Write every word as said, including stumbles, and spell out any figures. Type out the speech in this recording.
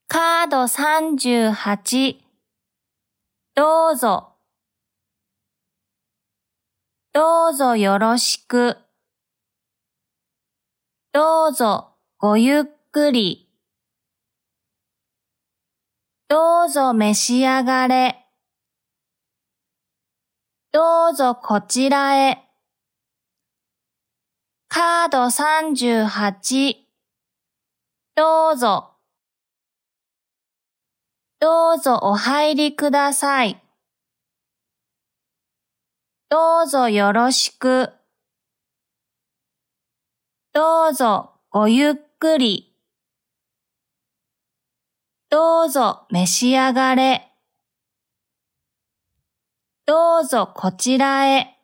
カードさんじゅうはち、どうぞ。どうぞよろしく。どうぞごゆっくり。どうぞ召し上がれ。どうぞこちらへ。カードさんじゅうはち、どうぞ。どうぞお入りください。どうぞよろしく。どうぞごゆっくり。どうぞ召し上がれ。どうぞこちらへ。